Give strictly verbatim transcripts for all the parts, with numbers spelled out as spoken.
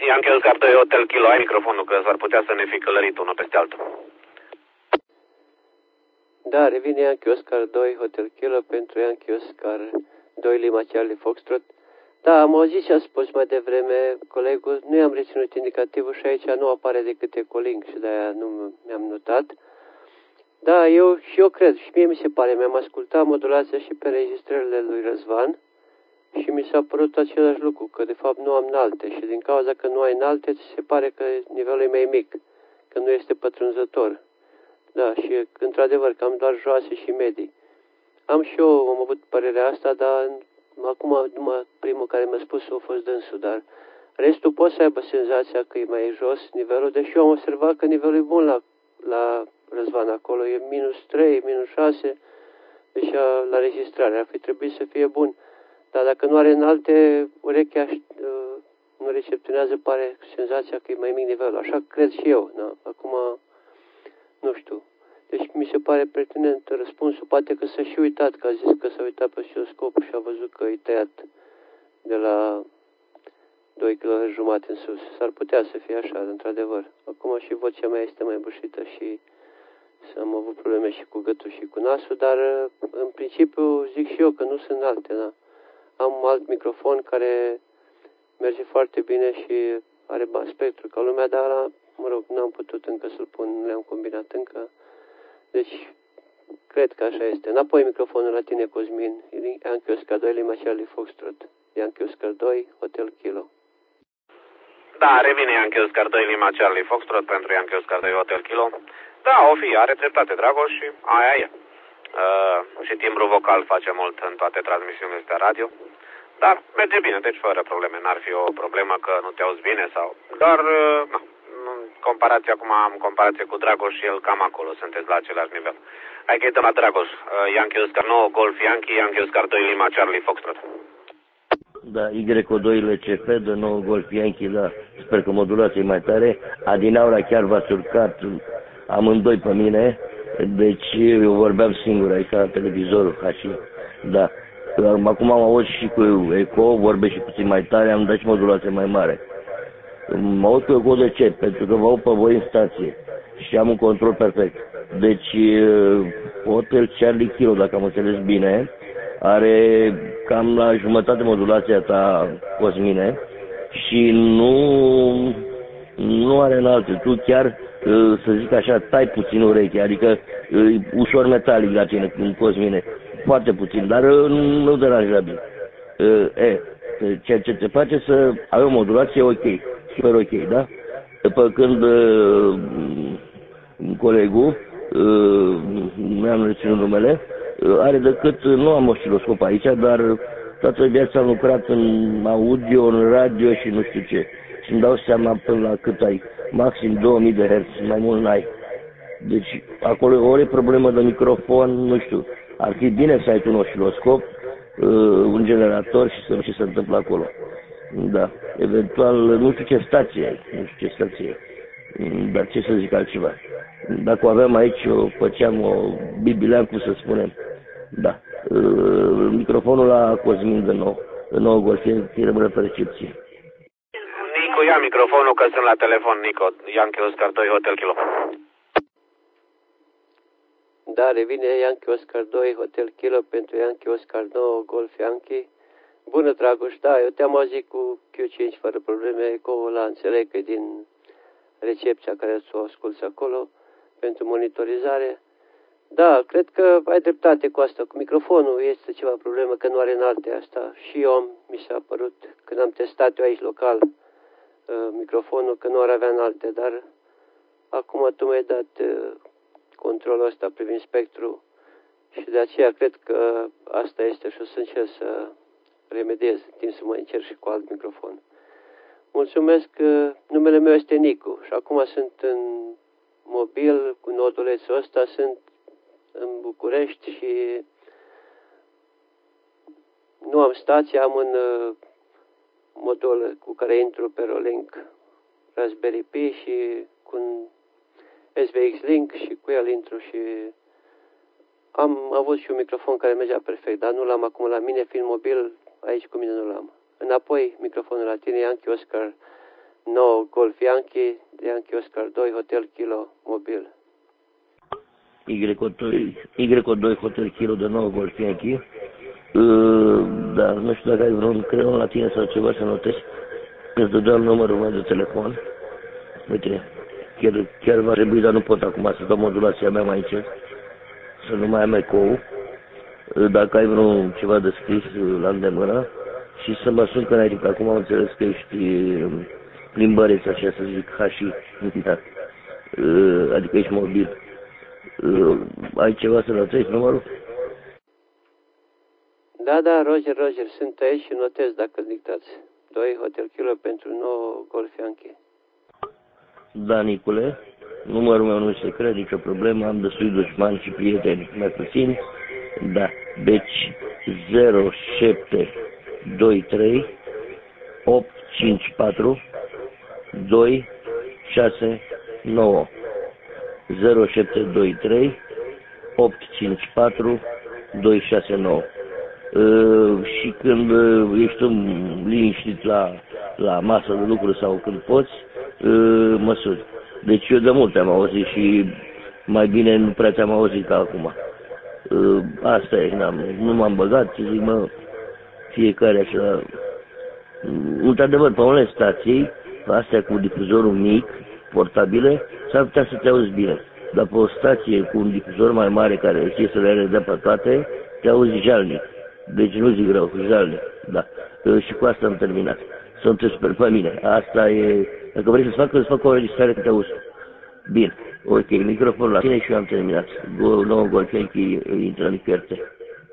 Yankee Oscar doi Hotel Kilo, ai microfonul, că s-ar putea să ne fi călărit unul peste altul. Da, revine Yankee Oscar doi Hotel Kilo pentru Yankee Oscar doi Lima Charlie Foxtrot. Da, am auzit ce a spus mai devreme colegul, nu i-am reținut indicativul și aici nu apare decât ecoling și de-aia nu mi-am notat. Da, eu și eu cred și mie mi se pare, mi-am ascultat modulația și pe înregistrările lui Răzvan și mi s-a părut același lucru, că de fapt nu am înalte și din cauza că nu ai înalte, ți se pare că nivelul e mai mic, că nu este pătrunzător. Da, și într-adevăr că am doar joase și medii. Am și eu, am avut părerea asta, dar acum numai primul care mi-a spus a fost dânsul, dar restul pot să aibă senzația că e mai jos nivelul, deși eu am observat că nivelul e bun la, la Răzvan acolo, e minus trei, minus șase, deci la registrare ar fi trebuit să fie bun. Dar dacă nu are înalte, urechea uh, nu recepționează, pare senzația că e mai mic nivelul. Așa cred și eu. Da? Acum, nu știu. Deci mi se pare pertinent răspunsul. Poate că s-a și uitat, că a zis că s-a uitat pe osciloscop și a văzut că e tăiat de la doi kilohertz jumate în sus. S-ar putea să fie așa, într-adevăr. Acum și vocea mea este mai bușită și am avut probleme și cu gâtul și cu nasul, dar în principiu zic și eu că nu sunt alte, da? Am alt microfon care merge foarte bine și are spectru ca lumea, dar, mă rog, n-am putut încă să-l pun, nu le-am combinat încă. Deci, cred că așa este. Înapoi microfonul la tine, Cosmin. Yankee Oscar doi Lima Charlie Foxtrot. Yankee Oscar doi Hotel Kilo. Da, revine Yankee Oscar doi Lima Charlie Foxtrot pentru Yankee Oscar doi Hotel Kilo. Da, o fi, are dreptate, Dragoș, și aia e. Uh, și timbru vocal face mult în toate transmisiunile astea radio. Dar merge bine, deci fără probleme. N-ar fi o problemă că nu te auzi bine sau... Dar, uh, na, în comparație, acum am comparație cu Dragoș și el cam acolo, sunteți la același nivel. Hai că îi dăm la Dragoș. Uh, Yankee Oscar nouă, Golf Yankee, Yankee Oscar doi Lima Charlie Foxtrot. Da, Y O doi L C P de nou Golf Yankee, da. Sper că modulația e mai tare. Adinaura chiar v-ați urcat amândoi pe mine, deci eu vorbeam singur aici la televizorul, ca și, da. Acum am auzit și cu eco, vorbesc și puțin mai tare, am dat și modulație mai mare. Mă aud cu eco de ce? Pentru că vă aud pe voi în stație și am un control perfect. Deci, Hotel Charlie Kilo, dacă am înțeles bine, are cam la jumătate modulația ta, Cosmine, și nu, nu are înalte. Tu chiar, să zic așa, tai puțin urechea, adică ușor metalic la tine, în Cosmine, foarte puțin, dar nu deranjabil. E, ceea ce te face să ai o modulație ok, super ok, da? Pe când colegul, nu am reținut numele, are decât, nu am osciloscop aici, dar toată viața am lucrat în audio, în radio și nu știu ce. Și îmi dau seama până la cât ai, maxim două mii de herți, mai mult n-ai. Deci acolo ori e problemă de microfon, nu știu, ar fi bine să ai un osciloscop, un generator și să vezi ce se întâmplă acolo. Da, eventual, nu știu ce stație ai, nu știu ce stație ai. Dar ce să zic altceva. Dacă o aveam aici, o făceam, o bibileam, cum să spunem. Da. Microfonul la Cosmin de nou. De nou Golfie, rămâne pe recepție. Nico, ia microfonul că sunt la telefon, Nico. Yankee Oscar doi Hotel Kilo. Da, revine Yankee Oscar doi Hotel Kilo pentru Yankee Oscar nouă Golf Yankee. Bună, Dragoș, da, eu te-am auzit cu Q cinci fără probleme, cu la înțeleg că din recepția care ți-o asculți acolo pentru monitorizare. Da, cred că ai dreptate cu asta. Cu microfonul este ceva problemă că nu are înalte asta. Și eu am, mi s-a părut, când am testat eu aici local microfonul, că nu ar avea înalte, dar acum tu mi-ai dat controlul ăsta privind spectru și de aceea cred că asta este și o să încerc să remediez în timp să mă încerc și cu alt microfon. Mulțumesc, numele meu este Nicu și acum sunt în mobil cu nodulețul ăsta, sunt în București și nu am stație, am un modul cu care intru pe Rolink Raspberry Pi și cu un S V X Link și cu el intru și am avut și un microfon care mergea perfect, dar nu l-am acum la mine, fiind mobil, aici cu mine nu l-am. Înapoi, microfonul la tine, Yankee Oscar nouă Golf Yankee de Yankee Oscar doi Hotel Kilo mobil. Y doi Hotel Kilo de nouă Golf Yankee. Uh, dar nu știu dacă ai vreun creion la tine sau ceva să notezi. Îți dădeam numărul meu de telefon. Uite, chiar, chiar va trebui, dar nu pot acum să dau modulația mea mai încet. Să nu mai am ecou. Dacă ai vreun ceva de scris la îndemână și să mă sun când ai timp. Acum am înțeles că ești plimbăreț, așa să zic, ha și, da. Adică ești mobil. Ai ceva să notezi numărul? Da, da, Roger, Roger, sunt aici și notez dacă dictați. doi Hotel Kilo pentru nouă Golf Yankee. Da, Nicule, numărul meu nu e secret, nicio problemă, am destui dușmani și prieteni, mai puțin. Da, deci zero șapte doi trei opt cinci patru doi șase nouă zero șapte doi trei opt cinci patru doi șase nouă. Uh, și când uh, ești liniștit la, la masă de lucru sau când poți, uh, mă suni. Deci eu de mult am auzit și mai bine nu prea ți-am auzit ca acum. Uh, asta e, nu m-am băgat și zic, mă, fiecare așa. Într-adevăr, pe unele stații, astea cu difuzorul mic, portabile, s-ar putea să te auzi bine. Dar pe o stație cu un difuzor mai mare care știe să le are de pe toate, te auzi jalnic. Deci nu zic rău, jalnic, da. Uh, și cu asta am terminat. Să nu te super pe mine. Asta e, dacă vrei să-ți fac, să-ți fac o registrare că te auzi. Bine, ok, microfonul la tine și eu am terminat. Nouă Golf Yankee intră în pierte.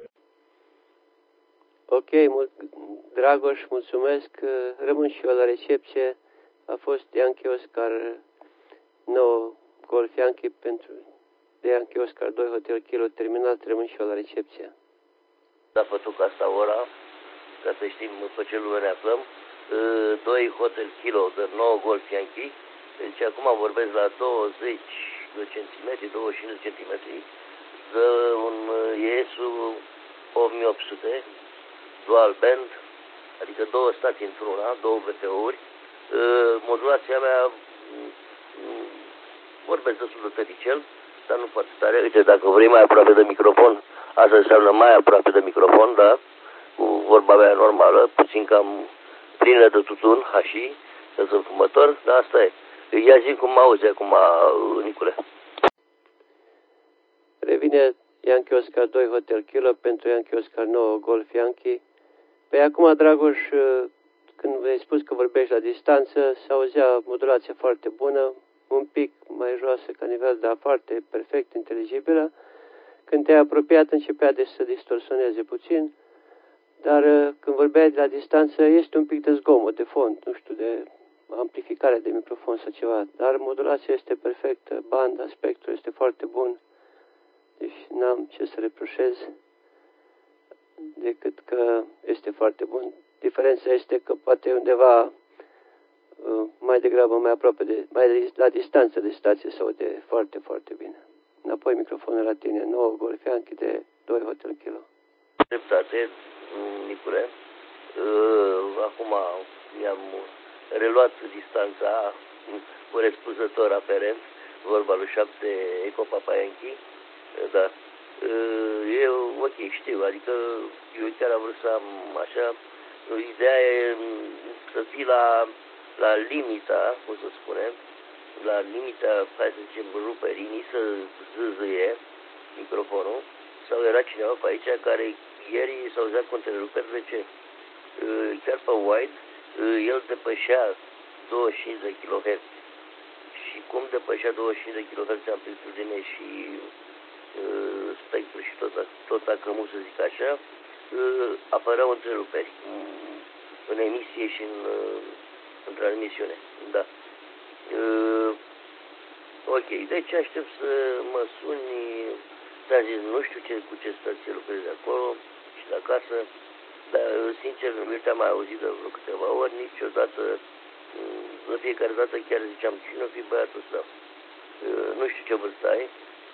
Ok, mul Dragoș, mulțumesc. Rămân și eu la recepție. A fost Yankee Oscar nouă Golf Yankee pentru de Yankee Oscar doi Hotel Kilo terminat. Rămân și eu la recepție. Da, fătuc asta ora, ca să știm pe ce lume ne aflăm. doi Hotel Kilo de nouă Golf Yankee. Deci acum vorbesc la douăzeci de centimetri, douăzeci și cinci de centimetri, de un E S U opt mii opt sute, dual band, adică două stații într-una, două V T O-uri. Modulația mea, vorbesc destul de tăricel, dar nu foarte tare. Uite, dacă vrei mai aproape de microfon, asta înseamnă mai aproape de microfon, da, cu vorba mea normală, puțin cam plină de tutun, hași, că sunt fumător, dar asta e. Ia zi cum mă auzi acum, Nicule. Revine Yankee Oscar doi Hotel Kilo pentru Yankee Oscar nouă Golf Yankee. Pe acum, Dragoș, când ai spus că vorbești la distanță, se auzea modulație foarte bună, un pic mai joasă ca nivel, dar foarte perfect, inteligibilă. Când te-ai apropiat, începea de să distorsioneze puțin, dar când vorbeai de la distanță, este un pic de zgomot, de fond, nu știu, de amplificare de microfon sau ceva, dar modulația este perfectă, banda, spectrul este foarte bun, deci n-am ce să reproșez decât că este foarte bun. Diferența este că poate undeva mai degrabă mai aproape de, mai la distanță de stație se aude foarte, foarte bine. Înapoi microfonul la tine, nouă Golf Yankee de doi Hotel Kilo. Dreptate, Nicule. Acum mi-am reluat distanța corespunzător aferent, vorba lui șapte Eco Papa Yankee, da. E ok, știu, adică eu chiar am vrut să am așa, ideea e să fii la, la limita, cum să spunem, la limita, hai să zicem, ruperii, să zâzâie microfonul, sau era cineva pe aici care ieri s-auzea cu întreruperi, de ce? Chiar pe wide, el depășea douăzeci și cinci de kilohertz. Și cum depășea douăzeci și cinci de kilohertz amplitudine și uh, spectru și tot, tot acămul, să zic așa, uh, apăreau întreruperi um, în emisie și în, uh, în transmisiune. Da. Uh, ok, deci aștept să mă suni, ți-am zis, nu știu ce, cu ce stație lucrezi acolo și de acasă, dar sincer, nu te-am mai auzit de vreo câteva ori, niciodată, de fiecare dată chiar ziceam, cine o fi băiatul ăsta? Nu știu ce vârstă ai,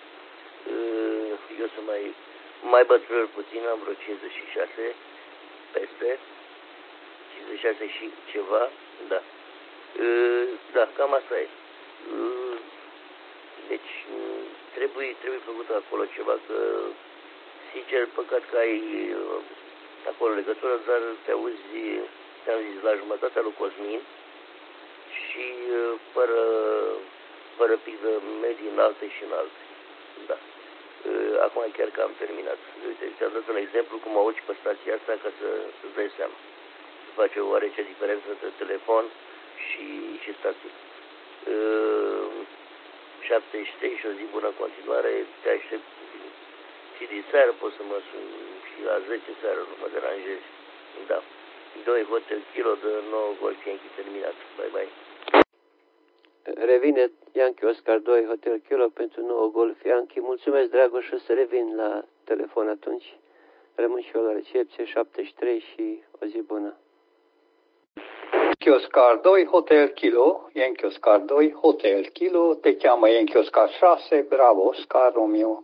eu sunt mai, mai bătrân puțin, am vreo cincizeci și șase, peste, cincizeci și șase și ceva, da. Da, cam asta e. Deci trebuie, trebuie făcut acolo ceva, că sincer, păcat că ai acolo legătură, dar te auzi, te-am zis, la jumătatea lui Cosmin și fără, fără pic de medii înalte și înalte. Da. Acum chiar că am terminat. Uite, ți-am dat un exemplu cum auzi pe stația asta ca să, să-ți dai seama. Se face o oarece diferență între telefon și, și stație. șaptezeci și trei și o zi bună continuare, te aștept și de seară poți să mă suni și la zece seară, nu mă deranjezi. Da. doi Hotel Kilo de nouă Golf Yankee terminat. Bye bye. Revine Yankee Oscar doi Hotel Kilo pentru nouă Golf Yankee. Mulțumesc, Dragoș, și o să revin la telefon atunci. Rămân și eu la recepție, șaptezeci și trei și o zi bună. Yankee Oscar doi Hotel Kilo, Yankee Oscar doi Hotel Kilo, te cheamă Yankee Oscar șase, Bravo Oscar Romeo.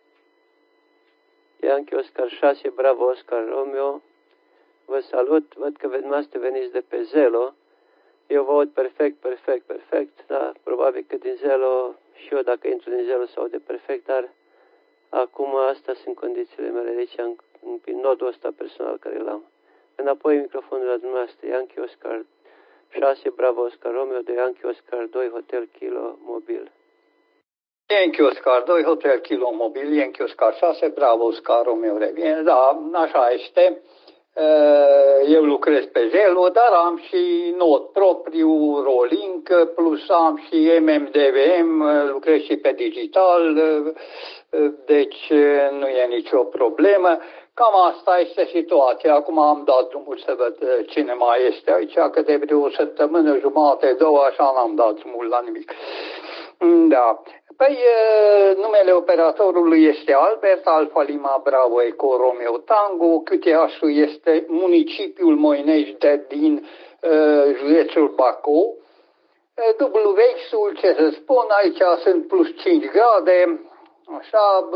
Yankee Oscar șase, Bravo Oscar Romeo. Vă salut, văd că dumneavoastră veniți de pe Zelo. Eu vă aud perfect, perfect, perfect, dar probabil că din Zelo, și eu dacă intru din Zelo se aude perfect, dar acum astea sunt condițiile mele, deci am în nodul ăsta personal care l-am. Înapoi microfonul la dumneavoastră, Yankee Oscar șase, Bravo Oscar Romeo, de Yankee Oscar doi Hotel Kilo mobil. Yankee Oscar doi Hotel Kilo mobil, Yankee Oscar șase, Bravo Oscar Romeo revine. Da, așa este. Eu lucrez pe Zelo, dar am și not propriu, Rolink, plus am și M M D V M, lucrez și pe digital, deci nu e nicio problemă. Cam asta este situația. Acum am dat drumul să văd cine mai este aici, că de vreo o săptămână, jumate, două, așa n-am dat drumul la nimic. Da. Păi, numele operatorului este Albert, Alfa Lima Bravo Eco Romeo Tango, Q T H-ul este municipiul Moinești din uh, județul Bacău. W X-ul, ce să spun, aici sunt plus cinci grade, așa,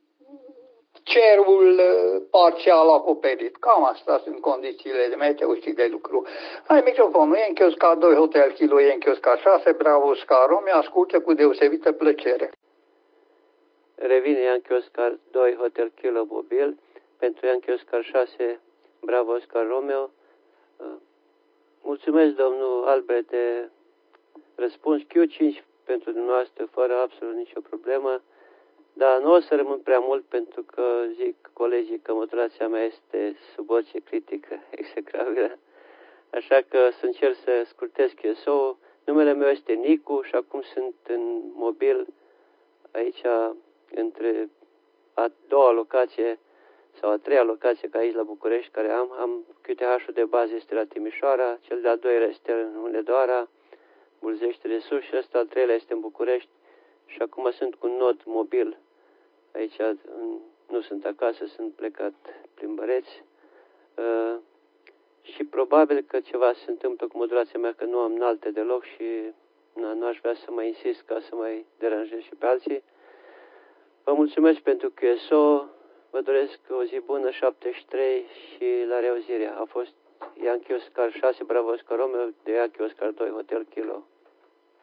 cerul parțial acoperit. Cam asta sunt condițiile de meteo și de lucru. Hai microfonul, Yankee Oscar doi Hotel Kilo, Yankee Oscar șase, Bravo Oscar Romeo, ascultă cu deosebită plăcere. Revine Yankee Oscar doi Hotel Kilo mobil pentru Yankee Oscar șase, Bravo Oscar Romeo. Mulțumesc, domnul Albert, de răspuns. Q cinci pentru dumneavoastră, fără absolut nicio problemă. Dar nu o să rămân prea mult pentru că zic colegii că modulația mea este sub orice critică execrabilă. Așa că să încerc să scurtez Q S O-ul. Numele meu este Nicu și acum sunt în mobil aici între a doua locație sau a treia locație ca aici la București care am. Am Q T H-ul de bază este la Timișoara, cel de-al doilea este în Hunedoara, Bulzește de Sus și ăsta al treilea este în București. Și acum sunt cu un nod mobil. Aici nu sunt acasă, sunt plecat plimbăreți. Uh, și probabil că ceva se întâmplă cu modulația mea, că nu am înalte deloc și na, nu aș vrea să mai insist ca să mai deranjez și pe alții. Vă mulțumesc pentru Q S O, vă doresc o zi bună, șaptezeci și trei și la reauzire. A fost Yankee Oscar șase, Bravo Oscar Romeo, de Yankee Oscar doi Hotel Kilo.